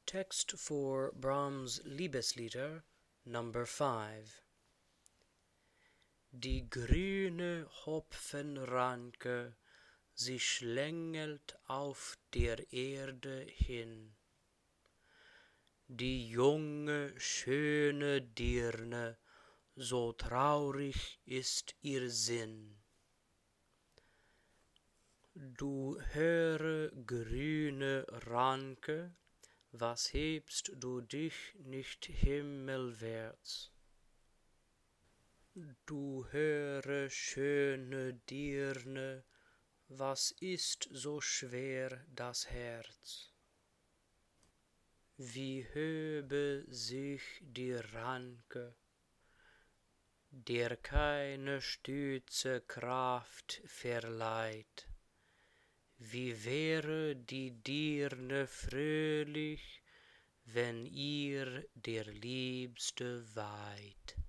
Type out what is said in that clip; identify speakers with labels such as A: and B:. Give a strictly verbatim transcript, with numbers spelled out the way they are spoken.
A: Text for Brahms' Liebeslieder number five. Die grüne Hopfenranke, sie schlängelt auf der Erde hin. Die junge, schöne Dirne, so traurig ist ihr Sinn. Du höre, grüne Ranke, was hebst du dich nicht himmelwärts? Du höre, schöne Dirne, was ist so schwer das Herz? Wie höbe sich die Ranke, der keine stütze Kraft verleiht. Wie wäre die Dirne fröhlich, wenn ihr der Liebste weiht.